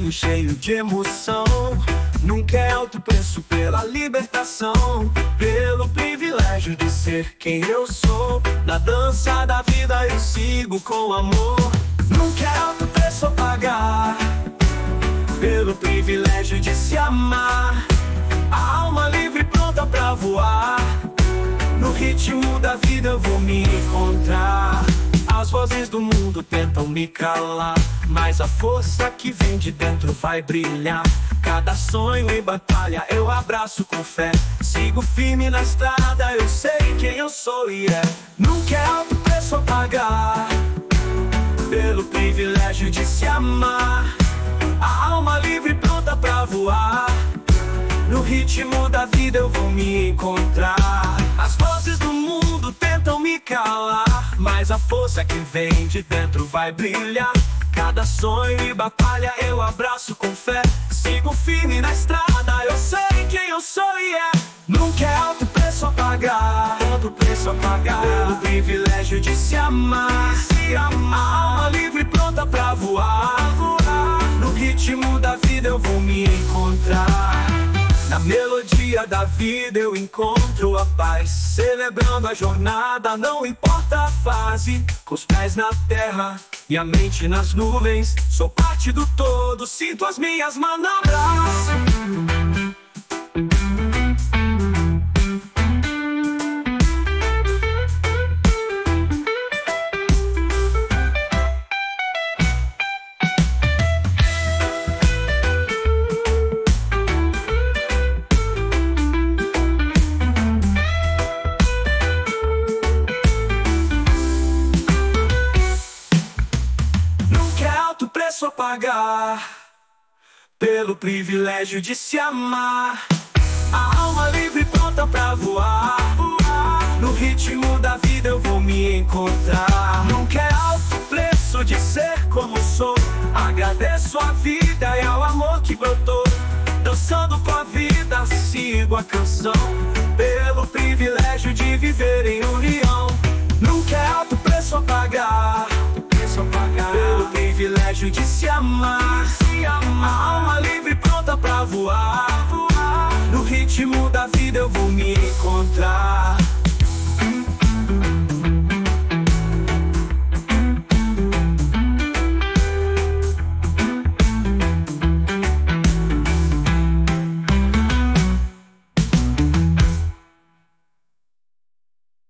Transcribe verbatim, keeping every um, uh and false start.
caminho cheio de emoção. Nunca é alto preço pela libertação, pelo privilégio de ser quem eu sou. Na dança da vida eu sigo com amor. Nunca é alto preço a pagar, pelo privilégio de se amar. A alma livre pronta pra voar. No ritmo da vida eu vou me encontrar. As vozes do mundo tentam me calar, mas a força que vem de dentro vai brilhar. Cada sonho em batalha eu abraço com fé. Sigo firme na estrada, eu sei quem eu sou e é. Nunca é alto preço a pagar, pelo privilégio de se amar. A alma livre pronta pra voar. No ritmo da vida eu vou me encontrar. As vozes do mundo tentam me calar, mas a força que vem de dentro vai brilhar. Cada sonho e batalha eu abraço com fé. Sigo firme na estrada, eu sei quem eu sou e é. Nunca é alto preço a pagar, alto preço a pagar, pelo privilégio de se amar. Se amar. A alma livre pronta pra voar, voar. No ritmo da vida eu vou me encontrar. Na melodia da vida eu encontro a paz, celebrando a jornada, não importa a fase. Com os pés na terra e a mente nas nuvens, sou parte do todo, sinto as minhas manobras. Preço a pagar, pelo privilégio de se amar. A alma livre pronta pra voar, voar. No ritmo da vida eu vou me encontrar. Nunca é alto preço de ser como sou. Agradeço a vida e ao amor que brotou. Dançando com a vida sigo a canção, pelo privilégio de viver em união. Nunca é alto preço a pagar, preço a pagar, pelo privilégio de se amar. Se amar. A alma livre pronta pra voar.